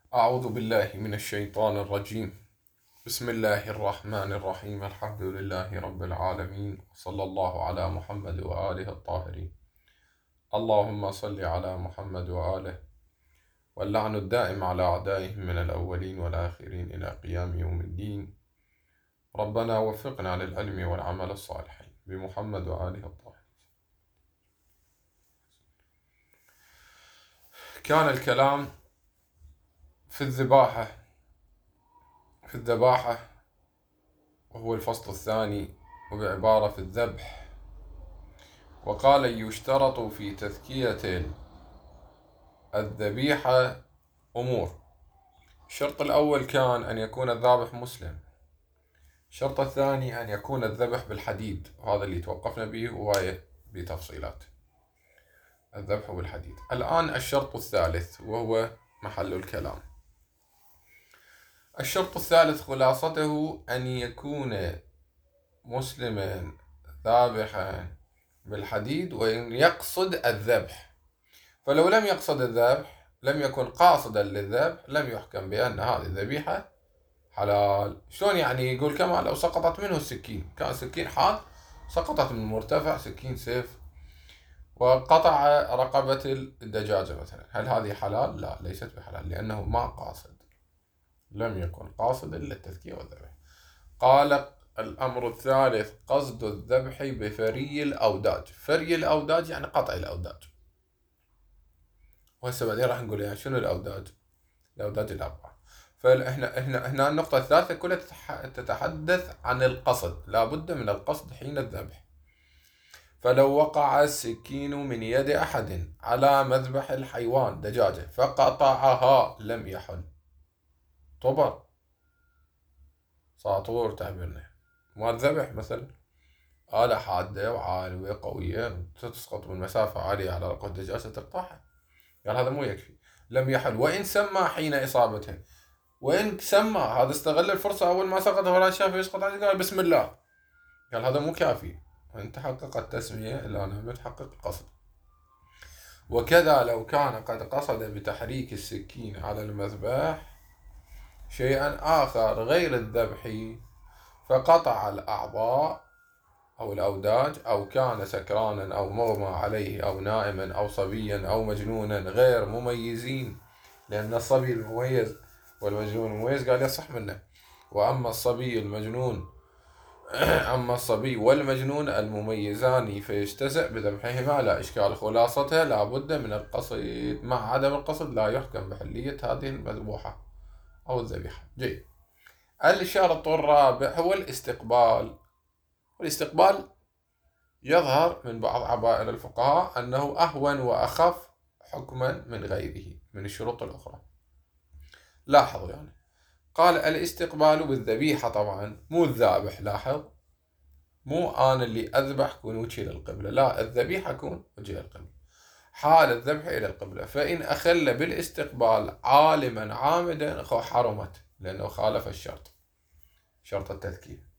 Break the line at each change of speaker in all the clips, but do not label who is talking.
أعوذ بالله من الشيطان الرجيم. بسم الله الرحمن الرحيم. الحمد لله رب العالمين، صلى الله على محمد وآله الطاهرين. اللهم صل على محمد وآله، واللعن الدائم على أعدائهم من الأولين والآخرين إلى قيام يوم الدين. ربنا وفقنا للعلم والعمل الصالحين بمحمد وآله الطاهرين. كان الكلام في الذباحة وهو الفصل الثاني، وبعبارة في الذبح. وقال: يشترط في تذكية الذبيحة أمور. الشرط الأول كان أن يكون الذابح مسلم. الشرط الثاني أن يكون الذبح بالحديد، وهذا اللي توقفنا به هواية بتفصيلات الذبح بالحديد. الآن الشرط الثالث وهو محل الكلام. الشرط الثالث خلاصته أن يكون مسلما ذابحا بالحديد وإن يقصد الذبح. فلو لم يقصد الذبح، لم يكن قاصدا للذبح، لم يحكم بأن هذه الذبيحة حلال. شلون يعني؟ يقول كما لو سقطت منه السكين، كان سكين حاد سقطت من مرتفع، سكين سيف، وقطع رقبة الدجاجة مثلا، هل هذه حلال؟ لا، ليست بحلال، لأنه ما قاصد، لم يكن قاصدا للتذكية والذبح. قال: الأمر الثالث قصد الذبح بفري الأوداج. فري الأوداج يعني قطع الأوداج. وهسه بعدين راح نقول يعني شنو الأوداج؟ الأوداج الأربعة. هنا النقطة الثالثة كلها تتحدث عن القصد، لا بد من القصد حين الذبح. فلو وقع السكين من يد أحد على مذبح الحيوان دجاجة فقطعها لم يحل. طبر ساطور تعبيرنا، ما الذبح مثلا آلة حادة وعالية قوية تسقط من مسافة عالية على رقبة الدجاجة تقطعها، قال هذا مو يكفي، لم يحل. وإن سمى حين إصابته، وإن سمى، هذا استغل الفرصة أول ما سقط ولا شاف يسقط عليه قال بسم الله، قال هذا مو كافي. وإن تحقق التسمية إلا أنه يتحقق القصد. وكذا لو كان قد قصد بتحريك السكين على المذبح شيئا آخر غير الذبح فقطع الأعضاء أو الأوداج، أو كان سكرانا أو مغمى عليه أو نائما أو صبيا أو مجنونا غير مميزين، لأن الصبي المميز والمجنون المميز قال يصح منه. وأما الصبي المجنون أما الصبي والمجنون المميزان فيجتزئ بذبحهما لا إشكال. خلاصتها لا بد من القصد، مع عدم القصد لا يحكم بحلية هذه المذبوحة أو الذبيحة. جيد. الشرط الرابع هو الاستقبال. والاستقبال يظهر من بعض عبائر الفقهاء أنه أهون وأخف حكما من غيره من الشروط الأخرى. لاحظوا يعني قال الاستقبال بالذبيحة، طبعا مو الذابح. لاحظ، مو أنا اللي أذبح كون وجهي للقبلة، لا، الذبيحة كون وجهي للقبلة حال الذبح إلى القبلة. فإن أخل بالاستقبال عالما عامدا حرمت، لأنه خالف الشرط، شرط التذكير.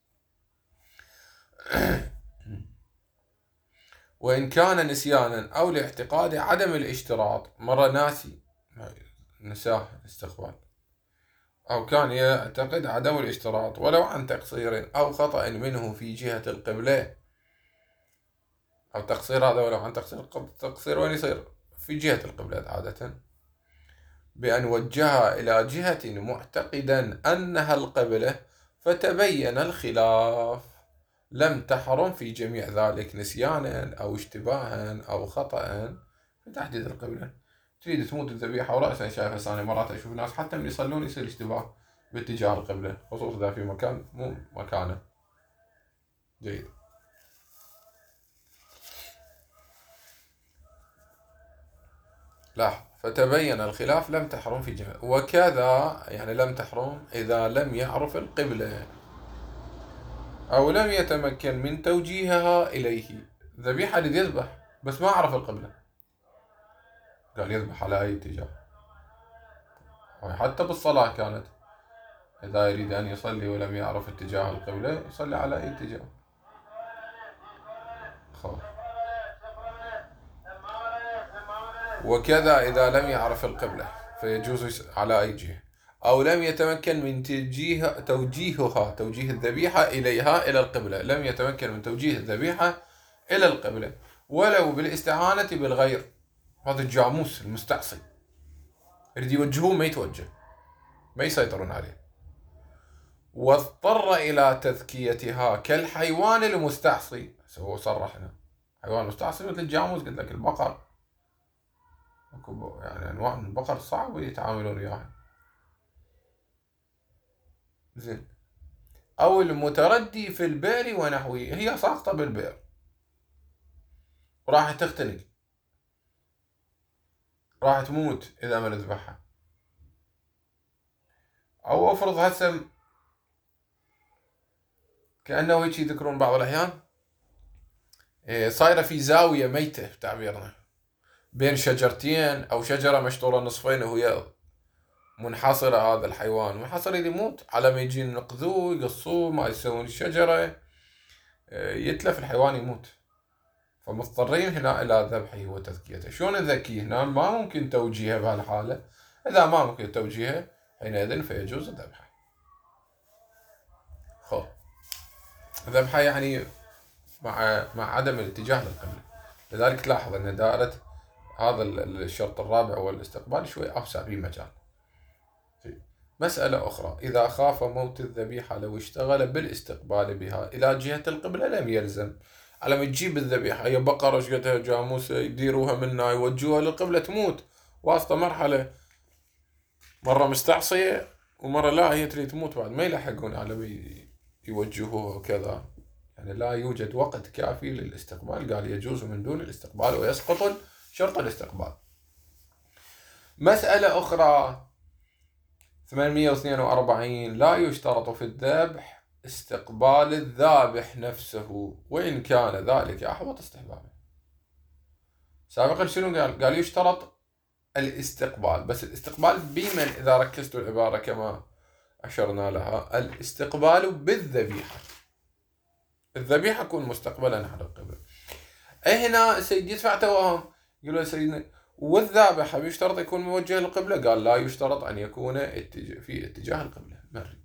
وإن كان نسيانا أو لاعتقاد عدم الاشتراط، مرة ناسي نساه الاستقبال، أو كان يعتقد عدم الاشتراط ولو عن تقصير أو خطأ منه في جهة القبلة، أو تقصير هذا ولو عن تقصير وين يصير؟ في جهة القبلة عادة، بأن وجهها إلى جهة معتقدا أنها القبلة فتبين الخلاف، لم تحرم في جميع ذلك نسيانا أو اشتباها أو خطأ في تحديد القبلة. تريد تموت الذبيحة ورأسا شايفها ثاني مرات أشوف ناس حتى من يصلون يصير اشتباه باتجاه القبلة، خصوصا إذا في مكان مو مكانه. جيد. لاحظ، فتبين الخلاف لم تحرم في جميع. وكذا يعني لم تحرم إذا لم يعرف القبلة أو لم يتمكن من توجيهها إليه. ذبيحة اللي يذبح بس ما عرف القبلة، قال يذبح على أي اتجاه. حتى بالصلاة كانت إذا يريد أن يصلي ولم يعرف اتجاه القبلة يصلي على أي اتجاه. وكذا إذا لم يعرف القبلة فيجوز على أي جهة، أو لم يتمكن من توجيه الذبيحة إليها إلى القبلة، لم يتمكن من توجيه الذبيحة إلى القبلة ولو بالاستعانة بالغير. هذا الجاموس المستعصي يريد يوجهوه ما يتوجه، ما يسيطرون عليه. واضطر إلى تذكيتها كالحيوان المستعصي. هو صرح هنا حيوان مستعصي مثل الجاموس، قلت لك البقر، يعني أنواع من البقر صعب يتعاملون وياها. زين. أو المتردي في البئر ونحوه، هي ساقطة بالبئر راح تختنق، راح تموت إذا ما نذبحها. أو أفرض هسه كأنه هيك يذكرون بعض الأحيان صايرة في زاوية ميتة بتعبيرنا بين شجرتين أو شجرة مشطورة نصفين وهي منحصرة، هذا الحيوان منحصر يموت، على ما يجي ينقذوه يقصوه ما يسوون الشجرة يتلف الحيوان يموت. فمضطرين هنا إلى ذبحه وتذكيته. شلون نذكيه هنا؟ ما ممكن توجيهه بهالحالة. إذا ما ممكن توجيهه حينئذ فيجوز ذبحه. خو ذبحه يعني مع عدم الاتجاه للقبلة. لذلك تلاحظ أن دائرة هذا الشرط الرابع والاستقبال شوي أوسع في مجال. مسألة أخرى، إذا خاف موت الذبيحة لو اشتغل بالاستقبال بها إلى جهة القبلة لم يلزم. على ما تجيب الذبيحة هي بقرة شقتها جاموسة يديروها منا يوجهوها للقبلة تموت، واسطة مرحلة مرة مستعصية ومرة لا هي تريد تموت بعد ما يلحقون على ما يوجهوها وكذا. يعني لا يوجد وقت كافي للاستقبال، قال يجوز من دون الاستقبال ويسقط شرط الاستقبال. مسألة أخرى 842، لا يشترط في الذبح استقبال الذابح نفسه وإن كان ذلك أحوط استحبابه. سابقا شنو قال يشترط الاستقبال، بس الاستقبال بمن؟ إذا ركزتوا العبارة كما أشرنا لها، الاستقبال بالذبيحة، الذبيحة تكون مستقبلا على القبلة. هنا سيد يدفع توهم، يقول له سيدنا والذابح يشترط يكون موجه للقبلة؟ قال لا يشترط أن يكون في اتجاه القبلة. مرد.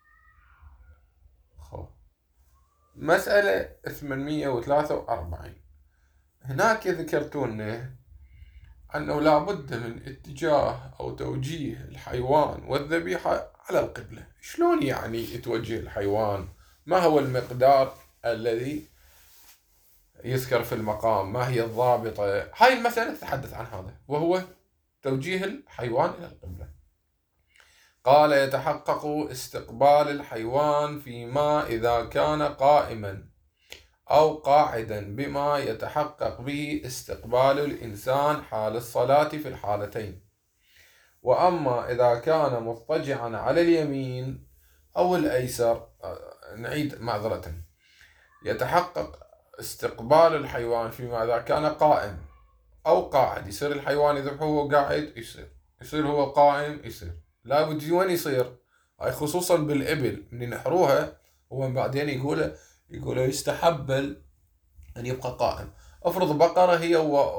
مسألة 843، هناك ذكرتون أنه لا بد من اتجاه أو توجيه الحيوان والذبيحة على القبلة. شلون يعني يتوجه الحيوان؟ ما هو المقدار الذي يذكر في المقام؟ ما هي الضابطة؟ هاي المسألة تتحدث عن هذا، وهو توجيه الحيوان إلى القبلة. قال يتحقق استقبال الحيوان فيما إذا كان قائما أو قاعدا بما يتحقق به استقبال الإنسان حال الصلاة في الحالتين. وأما إذا كان مضطجعا على اليمين أو الأيسر، نعيد معذرة، يتحقق استقبال الحيوان فيما إذا كان قائم أو قاعد. يصير الحيوان يذبحه وهو قاعد، يصير هو قائم، يصير لا بد وين يصير. هاي خصوصا بالإبل من ينحروها ومن بعدين يقول يستحب أن يبقى قائم. أفرض بقرة هي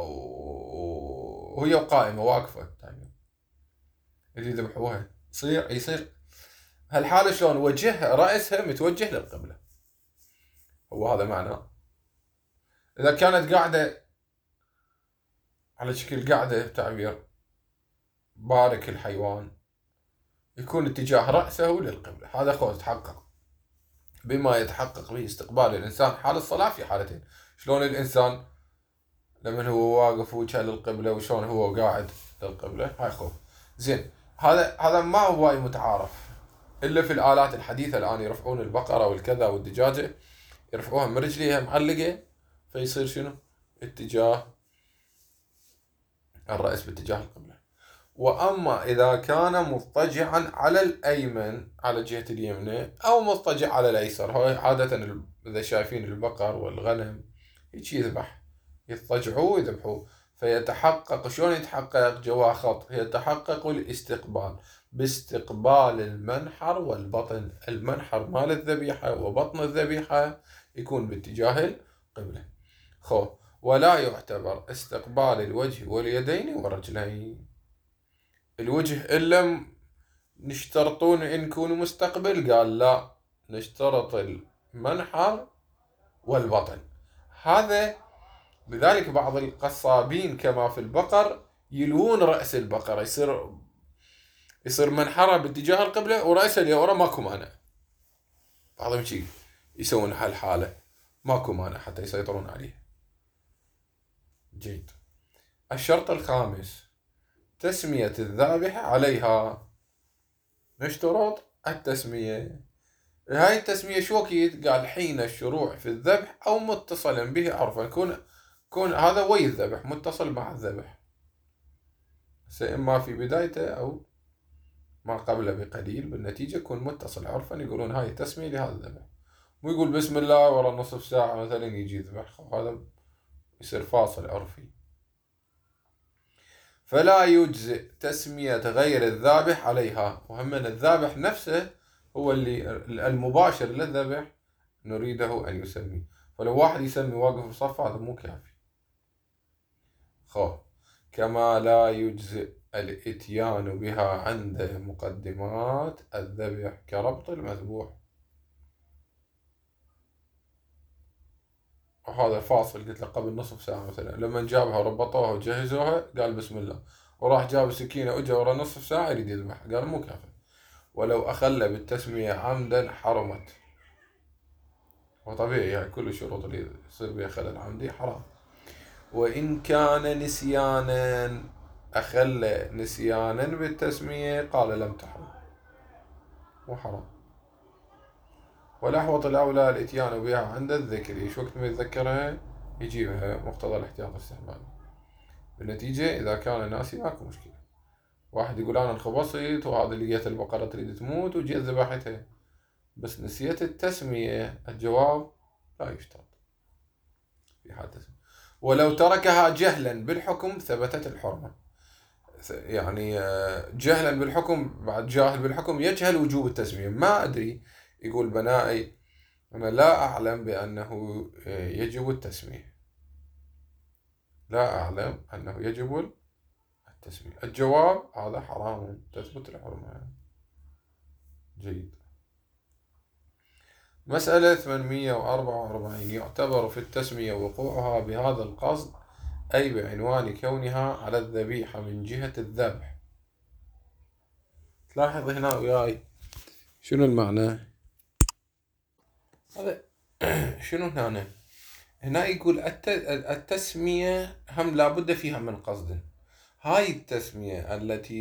وهي قائمة واقفة اللي يذبحوها، يصير هالحالة شلون؟ وجهها رأسها متوجه للقبلة، هو هذا معناه. إذا كانت قاعدة على شكل قاعدة تعبير بارك الحيوان، يكون اتجاه رأسه للقبلة. هذا خلاص تحقق بما يتحقق به استقبال الإنسان حال الصلاة في حالتين. شلون الإنسان لما هو واقف وجهه للقبلة وشلون هو قاعد للقبلة، هاي خوف. زين، هذا ما هو متعارف إلا في الآلات الحديثة. الآن يرفعون البقرة والكذا والدجاجة يرفعوها من رجليها معلقة، فيصير شنو؟ اتجاه الرأس باتجاه القبلة. وأما إذا كان مضطجعا على الأيمن على جهة اليمنى أو مضطجع على الأيسر، هاي عادة إذا شايفين البقر والغنم هيك يضطجعوا ويذبحوا. فيتحقق، شلون يتحقق؟ جوا خط، يتحقق الاستقبال باستقبال المنحر والبطن. المنحر مال الذبيحة وبطن الذبيحة يكون باتجاه القبلة. ولا يعتبر استقبال الوجه واليدين والرجلين. الوجه إلا نشترطون إن يكون مستقبل؟ قال لا، نشترط المنحر والبطن. هذا لذلك بعض القصابين كما في البقر يلوون رأس البقرة، يصير منحرها باتجاه القبلة ورأسها اللي ورا ماكو مانع. بعضهم شي يسوون هالحالة ماكو مانع حتى يسيطرون عليه. جيد. الشرط الخامس تسمية الذابح عليها. نشترط التسمية. هاي التسمية شو كيت؟ قال حين الشروع في الذبح أو متصلا به عرفا. كون هذا وي الذبح، متصل مع الذبح، إما في بدايته أو ما قبل بقليل، بالنتيجة يكون متصل عرفا، يقولون هاي التسمية لهذا الذبح. مو يقول بسم الله ورا نصف ساعة مثلا يجي ذبح، هذا يصير فاصل عرفي. فلا يجزئ تسمية غير الذابح عليها. وهم الذابح نفسه هو اللي المباشر للذبح نريده أن يسمي. فلو واحد يسمي واقف بصف هذا مو كافي. كما لا يجزئ الاتيان بها عند مقدمات الذبح كربط المذبوح. وهذا فاصل قلت له قبل نصف ساعة مثلا، لما جابها ربطوها وجهزوها قال بسم الله، وراح جاب سكينة وجا ورا نصف ساعة يريد يذبح، قال مو كافي. ولو أخل بالتسمية عمدا حرمت. وطبيعي يعني كل الشروط اللي يصير بها خلل عمدي حرام. وإن كان نسيانا، أخل نسيانا بالتسمية قال لم تحرم، مو حرام. والأحوط الأولى الإتيان بها عند الذكر، إيش وقت ما يتذكرها يجيبها، مقتضى الاحتياط الاستحبابي. بالنتيجة إذا كان ناسي ماكو مشكلة. واحد يقول أنا انخبصت وهذا لقيت البقرة تريد تموت وجيت ذبحتها، بس نسيت التسمية. الجواب لا يشترط في حال تسمية. ولو تركها جهلا بالحكم ثبتت الحرمة. يعني جهلا بالحكم، بعد جاهل بالحكم يجهل وجوب التسمية، ما أدري، يقول بنائي أنا لا أعلم بأنه يجب التسمية، لا أعلم أنه يجب التسمية. الجواب هذا حرام، تثبت الحرمة. جيد. مسألة 844. يعتبر في التسمية وقوعها بهذا القصد، أي بعنوان كونها على الذبيحة من جهة الذبح. تلاحظ هنا وياي شنو المعنى هذا؟ شنو هنا يقول التسمية هم لابد فيها من قصد. هاي التسمية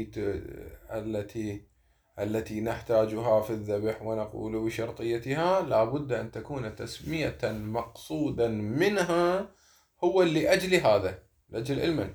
التي نحتاجها في الذبح ونقول بشرطيتها لابد أن تكون تسمية مقصودا منها، هو لأجل هذا، لأجل المن،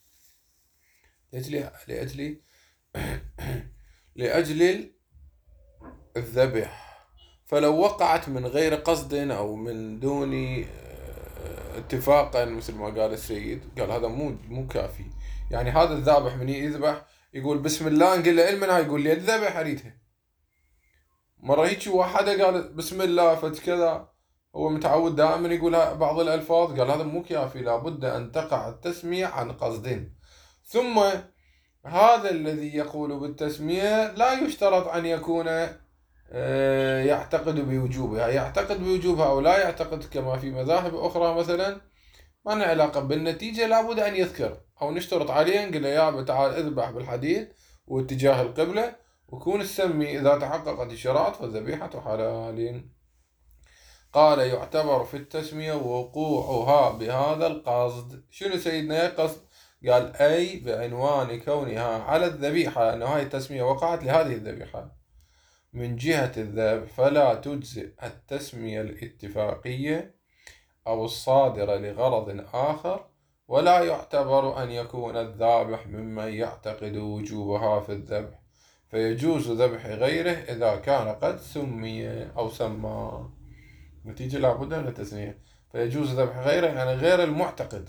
لأجل الذبح. فلو وقعت من غير قصد أو من دون اتفاقا مثل ما قال السيد، قال هذا مو كافي. يعني هذا الذابح من يذبح يقول بسم الله، نقول له المن، هاي يقول لي الذبح اريدها. مرة هيك واحدة قال بسم الله فت كذا، هو متعود دائما يقول بعض الألفاظ، قال هذا مو كافي، لابد أن تقع التسمية عن قصد. ثم هذا الذي يقول بالتسمية لا يشترط أن يكون يعتقد بوجوبها، يعتقد بوجوبها أو لا يعتقد كما في مذاهب أخرى مثلا، ما لنا علاقة. بالنتيجة لابد أن يذكر أو نشترط عليه، نقول له يا تعال اذبح بالحديد واتجاه القبلة وكون السمي، إذا تحققت الشرائط فالذبيحة حلال. قال يعتبر في التسمية وقوعها بهذا القصد. شنو سيدنا قصد؟ قال أي بعنوان كونها على الذبيحة، أنه هاي التسمية وقعت لهذه الذبيحة من جهة الذبح، فلا تجزئ التسمية الاتفاقية أو الصادرة لغرض آخر، ولا يعتبر أن يكون الذابح ممن يعتقد وجوبها في الذبح، فيجوز ذبح غيره إذا كان قد سمي أو سمى. نتيجة لابد من التسمية. فيجوز ذبح غيره يعني غير المعتقد،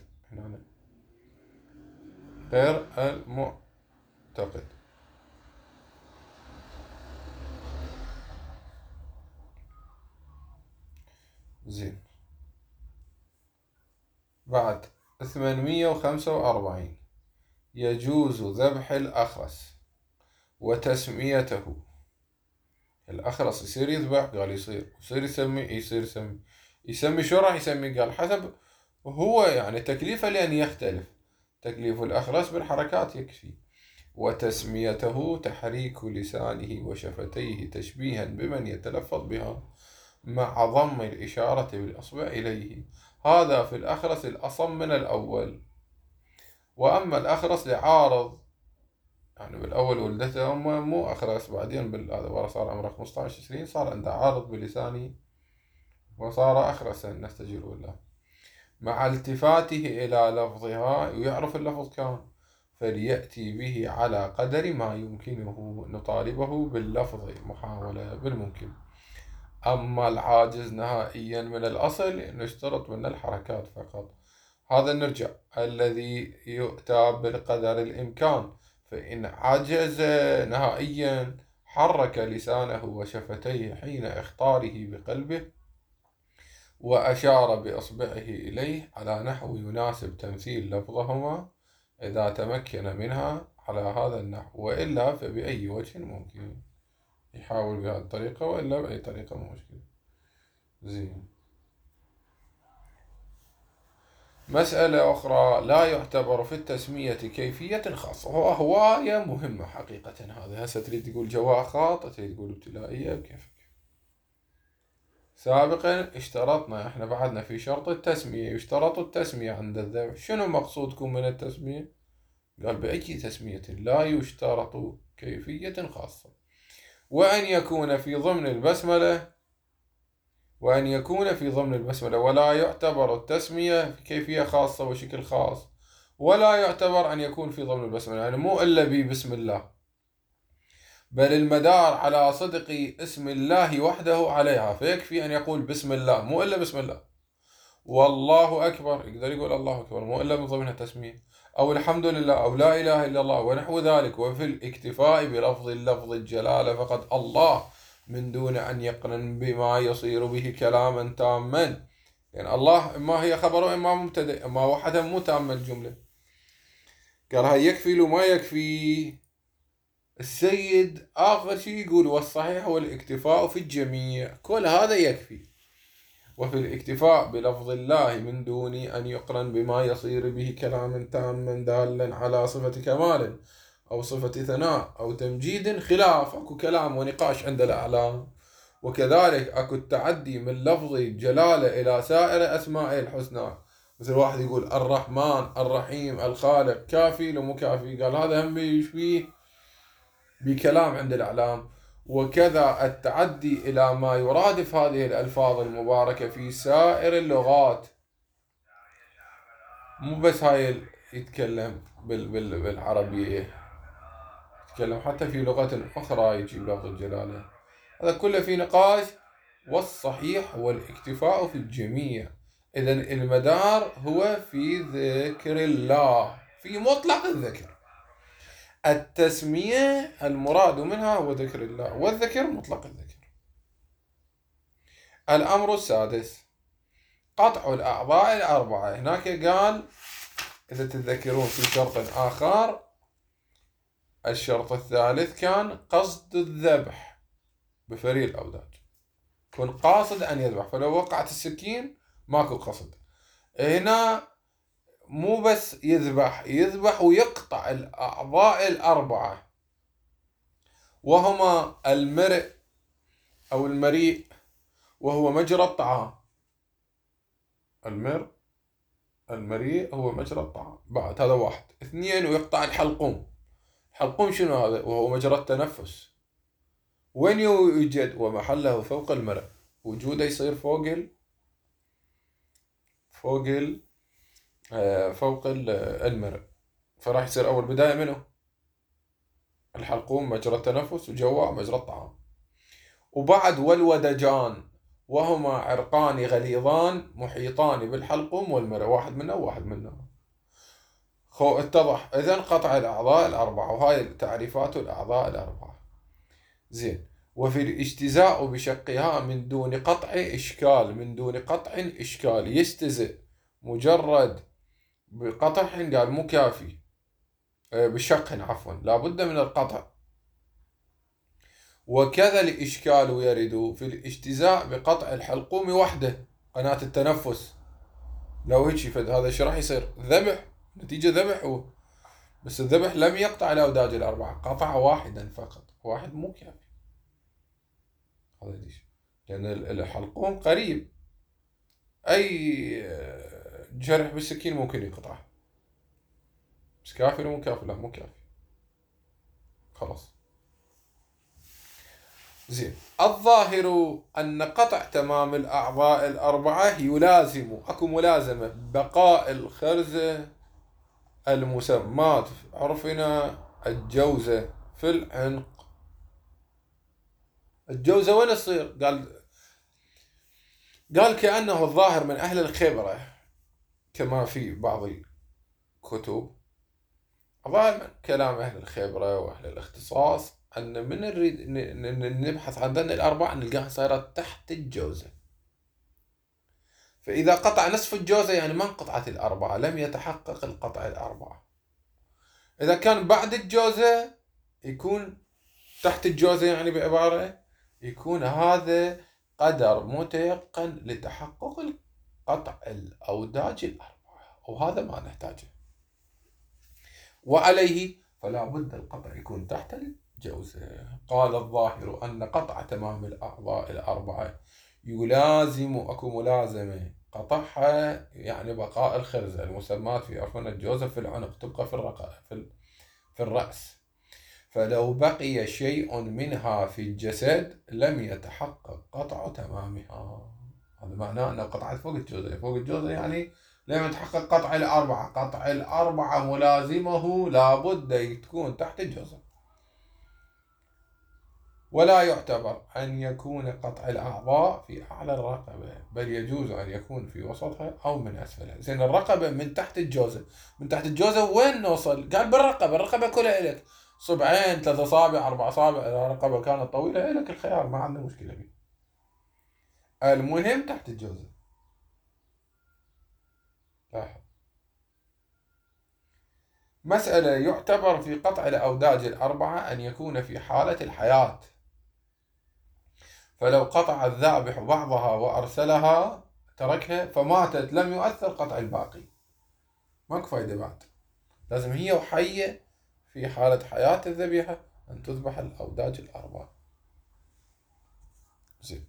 غير المعتقد. زين. بعد 845. يجوز ذبح الأخرس. وتسميته. الأخرس يصير يذبح، قال يصير يسمي، يسمي شو راح يسمي؟ قال حسب هو يعني تكليفه، لأن يختلف تكليف الأخرس بالحركات يكفي. وتسميته تحريك لسانه وشفتيه تشبيها بمن يتلفظ بها مع ضم الإشارة بالأصبع إليه. هذا في الأخرس الأصم من الأول. وأما الأخرس لعارض، يعني بالأول ولدته أمه مو أخرس، بعدين هذا صار عمره 15 20 صار عنده عارض بلسانه وصار أخرسا، نستجير بالله، مع التفاته إلى لفظها، ويعرف اللفظ كان، فليأتي به على قدر ما يمكنه، نطالبه باللفظ محاولة بالممكن. أما العاجز نهائيا من الأصل نشترط من الحركات فقط. هذا نرجع الذي يؤتى بالقدر الإمكان، فإن عجز نهائيا حرك لسانه وشفتيه حين إخطاره بقلبه، وأشار بإصبعه إليه على نحو يناسب تمثيل لفظهما إذا تمكن منها على هذا النحو، وإلا فبأي وجه ممكن، يحاول بهذه الطريقة، وإلا بأي طريقة مو مشكلة. زين. مسألة أخرى، لا يعتبر في التسمية كيفية خاصة. هواية مهمة حقيقة هذا. هسه تريد تقول جواء خاطئ، تريد تقول ابتلائية، بكيفك. سابقا اشترطنا احنا بعدنا في شرط التسمية، يشترط التسمية عند الذبح. شنو مقصودكم من التسمية؟ قال بأي تسمية لا يشترط كيفية خاصة، وأن يكون في ضمن البسملة، ولا يعتبر التسمية في كيفية خاصة وشكل خاص، ولا يعتبر أن يكون في ضمن البسملة، يعني مو إلا بسم الله، بل المدار على صدق اسم الله وحده عليها، فيكفي أن يقول بسم الله، مو إلا بسم الله. والله أكبر يقدر يقول الله أكبر، مو إلا من ضمنها تسمية، أو الحمد لله، أو لا إله إلا الله، ونحو ذلك. وفي الاكتفاء بلفظ الجلالة فقط الله، من دون أن يقرن بما يصير به كلاما تاما، يعني الله إما هي خبر إما مبتدأ، إما وحده مو تام الجملة. قال هاي يكفي لو ما يكفي. السيد آخر شيء يقول والصحيح هو الاكتفاء في الجميع، كل هذا يكفي. وفي الاكتفاء بلفظ الله من دون أن يقرن بما يصير به كلاما تاما دالا على صفة كمال أو صفة ثناء أو تمجيد خلاف، أكو كلام ونقاش عند الأعلام. وكذلك أكو التعدي من لفظ الجلالة إلى سائر أسمائه الحسنى، مثل واحد يقول الرحمن الرحيم الخالق، كافي لو مو كافي؟ قال هذا هم يشبيه بكلام عند الأعلام. وكذا التعدي إلى ما يرادف هذه الألفاظ المباركة في سائر اللغات، مو بس هاي يتكلم بالعربية، يتكلم حتى في لغة أخرى يجيب لفظ الجلالة. هذا كله في نقاش. والصحيح هو الاكتفاء في الجميع. إذن المدار هو في ذكر الله، في مطلق الذكر. التسمية المراد منها هو ذكر الله، والذكر مطلق الذكر. الأمر السادس قطع الأعضاء الأربعة. هناك قال إذا تتذكرون في شرط آخر، الشرط الثالث كان قصد الذبح بفريق الأوداج، كن قاصد أن يذبح، فلو وقعت السكين ماكو قصد. هنا مو بس يذبح ويقطع الأعضاء الأربعة، وهما المرء أو المريء وهو مجرى الطعام. المريء هو مجرى الطعام، بعد هذا واحد. اثنين، ويقطع الحلقوم. الحلقوم شنو هذا؟ وهو مجرى التنفس. وين يوجد؟ ومحله فوق المرء، وجوده يصير فوق المرء، فراح يصير أول بداية منه الحلقوم مجرى التنفس، وجوا مجرى الطعام. وبعد والودجان، وهما عرقان غليظان محيطان بالحلقوم والمرء، واحد منه. اتضح إذن قطع الأعضاء الأربعة، وهاي تعريفات الأعضاء الأربعة. زين. وفي الاجتزاء بشقها من دون قطع إشكال، يستزئ مجرد بقطع، قال مو كافي، بشق عفوا، لابد من القطع وكذا الإشكال يرد في الاجتزاء بقطع الحلقوم وحده، قناة التنفس. لو هيك فد هذا ايش راح يصير؟ ذبح، نتيجة ذبح هو، بس الذبح لم يقطع الأوداج الأربعة، قطع واحدا فقط، واحد مو كافي. هذا ليش؟ لأن الحلقوم قريب، أي جرح بالسكين ممكن يقطعه، بس كافي مو كافي؟ لا مو كافي. خلاص زين. الظاهر أن قطع تمام الأعضاء الأربعة يلازم، أكو ملازمة بقاء الخرزة المسمات في عرفنا الجوزة في العنق. الجوزة وين تصير؟ قال كأنه الظاهر من أهل الخبرة كما في بعض الكتب، ظاهر من كلام أهل الخبرة وأهل الاختصاص أن من نريد نبحث عن ذن الأربعة نلقاها صايرة تحت الجوزة. فإذا قطع نصف الجوزة يعني ما انقطعت الأربعة، لم يتحقق القطع الأربعة. إذا كان بعد الجوزة يكون تحت الجوزة، يعني بعبارة يكون هذا قدر متيقن لتحقق قطع الأوداج الأربعة، وهذا ما نحتاجه. وعليه فلا بد القطع يكون تحت الجوزة. قال الظاهر أن قطع تمام الأعضاء الأربعة يلازم، أكو ملازمة قطعها يعني بقاء الخرزة المسمات في عرفنا الجوزة في العنق، تبقى في الرأس. فلو بقي شيء منها في الجسد لم يتحقق قطع تمامها. هذا معناه أنه قطعت فوق الجوزة، فوق الجوزة يعني لم يتحقق قطع الأربعة. قطع الأربعة ملازمه لابد تكون تحت الجوزة. ولا يعتبر أن يكون قطع الأعضاء في أعلى الرقبة، بل يجوز أن يكون في وسطها أو من أسفلها. زين الرقبة من تحت الجوزة، من تحت الجوزة وين نوصل؟ قال بالرقبة، الرقبة كلها إلك، صبعين 3 أصابع 4 أصابع، إذا الرقبة كانت طويلة إلك الخيار، ما عندنا مشكلة فيه، المهم تحت الجوزة. لاحظ مسألة، يعتبر في قطع الأوداج الأربعة أن يكون في حالة الحياة، فلو قطع الذابح بعضها وأرسلها تركها فماتت لم يؤثر قطع الباقي، ماكو فايدة بعد، لازم هي وحية في حالة حياة الذبيحة أن تذبح الأوداج الأربعة. زين.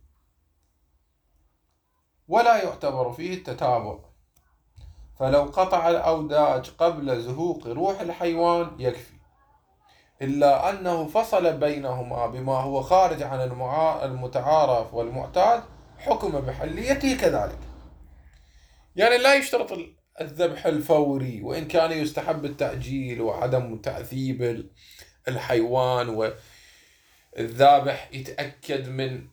ولا يعتبر فيه التتابع، فلو قطع الأوداج قبل زهوق روح الحيوان يكفي، إلا أنه فصل بينهما بما هو خارج عن المتعارف والمعتاد حكم بحليته كذلك. يعني لا يشترط الذبح الفوري، وإن كان يستحب التأجيل وعدم تعذيب الحيوان، والذابح يتأكد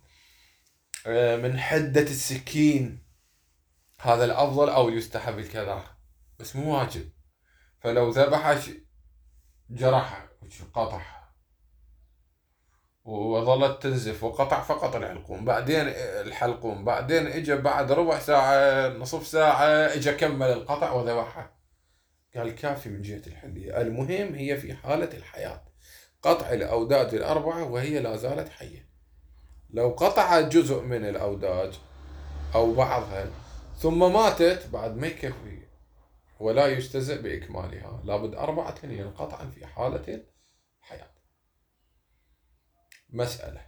من حدة السكين، هذا الأفضل، أو يستحب الكذا، بس مو واجب. فلو ذبح جرح قطع وظلت تنزف وقطع فقط الحلقوم، بعدين اجى بعد ربع ساعة نصف ساعة اجى كمل القطع وذبحها، قال كافي من جهة الحلية. المهم هي في حالة الحياة، قطع الأوداج الأربعة وهي لا زالت حية. لو قطع جزء من الأوداج أو بعضها ثم ماتت بعد ما يكفي، ولا يجتزئ بإكمالها، لابد 4 قطعا في حالة الحياة. مسألة،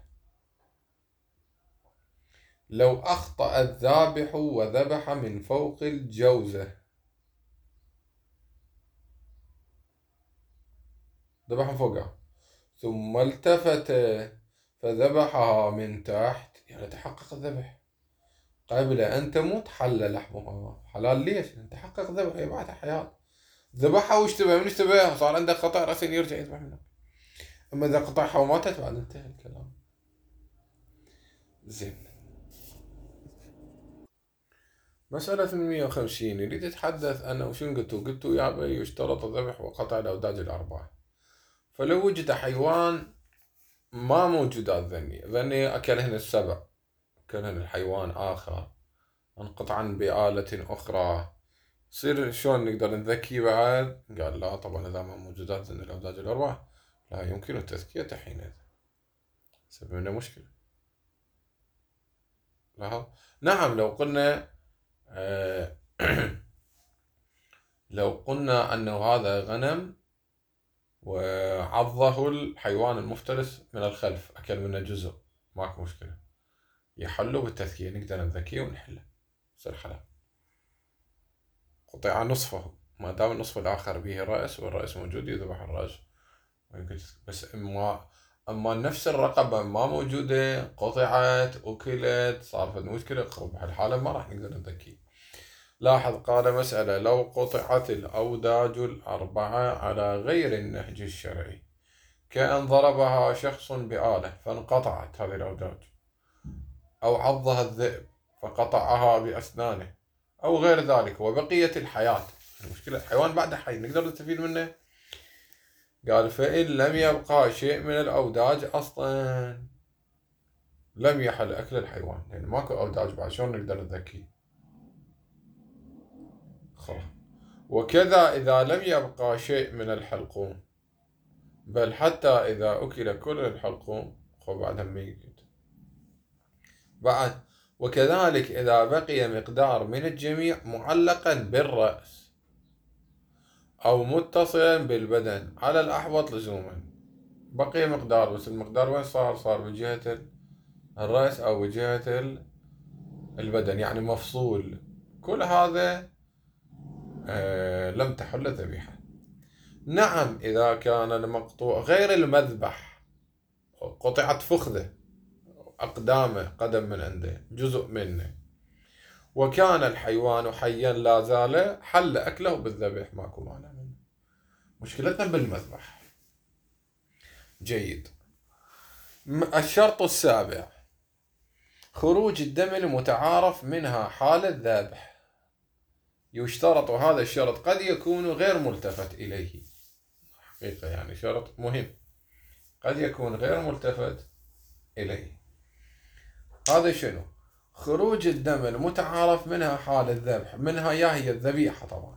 لو أخطأ الذابح وذبح من فوق الجوزة، ذبح من فوقها ثم التفت فذبحها من تحت، يعني تحقق الذبح قبل أن تموت، حل لحمها. حلال ليش؟ تحقق ذبح، هي بعدها حياة، ذبحها واشتبه، من اشتبه صار عندك قطع رأسين يرجع يذبح منها. أما إذا قطعها وماتت بعد انتهى الكلام. زين. مسألة 150 يريد يتحدث أنه شنو قلتوا يا يشترط الذبح وقطع الأوداج الأربعة. فلو وجد حيوان ما موجودات ذني أكلهن السبع، أكلهن الحيوان آخر، انقطعا بآلة أخرى، يصير شلون نقدر نذكي بعد؟ قال لا طبعا إذا ما موجودات ذني الأوداج الأربعة لا يمكن التذكية حينئذ. سبب لنا مشكلة. نعم لو قلنا لو قلنا أنه هذا غنم وعضه الحيوان المفترس من الخلف، أكل منه جزء، ماكو مشكلة، يحله بالتذكية، نقدر نذكيه ونحله، يصير حلال. قطع نصفه، ما دام النصف الآخر به رأس والرأس موجود يذبح الرأس. بس أما نفس الرقبة ما موجودة، قطعت أكلت، صار فد مشكلة، بهالحالة ما راح نقدر نذكيه. لاحظ قال مسألة: لو قطعت الأوداج الأربعة على غير النهج الشرعي، كأن ضربها شخص بآلة فانقطعت هذه الأوداج، أو عضها الذئب فقطعها بأسنانه، أو غير ذلك، وبقية الحياة، المشكلة الحيوان بعد حي نقدر نستفيد منه. قال: فإن لم يبقى شيء من الأوداج أصلا لم يحل أكل الحيوان، يعني ماكو أوداج بعد، شلون نقدر نذكيه؟ خلاص. وكذا إذا لم يبقى شيء من الحلقوم، بل حتى إذا أكل كل الحلقوم بعد ميت. بعد: وكذلك إذا بقي مقدار من الجميع معلقا بالرأس أو متصلا بالبدن على الأحوط لزوما، بقي مقدار، بس المقدار وين صار بجهة الرأس أو بجهة البدن، يعني مفصول، كل هذا لم تحل الذبيحة. نعم إذا كان المقطوع غير المذبح، قطعت فخذه، أقدامه، قدم من عنده، جزء منه، وكان الحيوان حيا لا زال، حل أكله بالذبح، ماكو مانع منه. مشكلتنا بالمذبح. جيد. الشرط السابع: خروج الدم المتعارف منها حال الذبح. يشترط هذا الشرط، قد يكون غير ملتفت إليه، حقيقة يعني شرط مهم، قد يكون غير ملتفت إليه. هذا شنو؟ خروج الدم المتعارف منها حال الذبح، منها هي الذبيحة طبعا.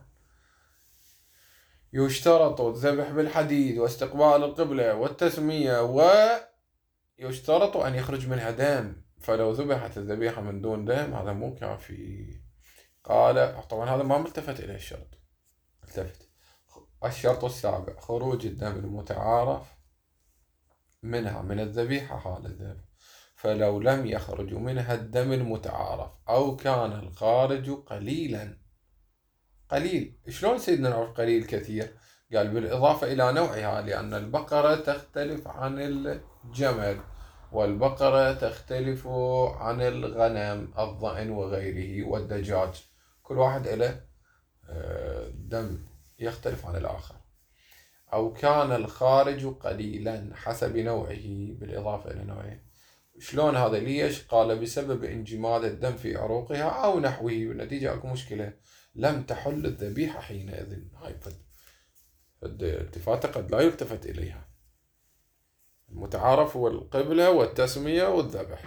يشترط الذبح بالحديد واستقبال القبلة والتسمية، ويشترط أن يخرج منها دم، فلو ذبحت الذبيحة من دون دم هذا مو كافي. قال طبعا هذا ما ملتفت إليه الشرط. التفت. الشرط السابع: خروج الدم المتعارف منها من الذبيحة حال الذبح، فلو لم يخرج منها الدم المتعارف أو كان الخارج قليلا. قليل شلون سيدنا نعرف قليل كثير؟ قال: بالإضافة إلى نوعها، لأن البقرة تختلف عن الجمل، والبقرة تختلف عن الغنم، الضأن وغيره، والدجاج، كل واحد له دم يختلف عن الآخر. أو كان الخارج قليلا حسب نوعه، بالإضافة إلى نوعه. شلون هذا؟ ليش؟ قال: بسبب انجماد الدم في عروقها أو نحوه، بالنتيجة أكو مشكلة، لم تحل الذبيحة حينئذ. هاي التفاتة قد لا يلتفت إليها. المتعارف هو القبلة والتسمية والذبح،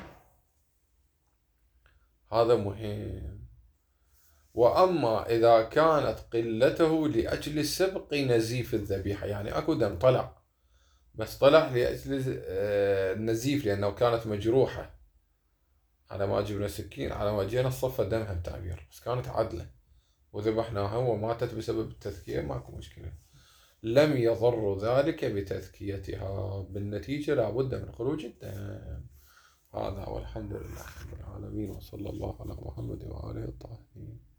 هذا مهم. وأما إذا كانت قلته لأجل سبق نزيف الذبيحة، يعني أكو دم طلع، بس طلع لأجل النزيف، لأنه كانت مجروحة، على ما جبنا سكين، على ما جينا صفى دمها بتعبير، بس كانت عدلة وذبحناها وماتت بسبب التذكية، ماكو مشكلة، لم يضر ذلك بتذكيتها، بالنتيجة لابد من خروج الدم. هذا والحمد لله رب العالمين، وصلى الله على محمد وآله الطاهرين.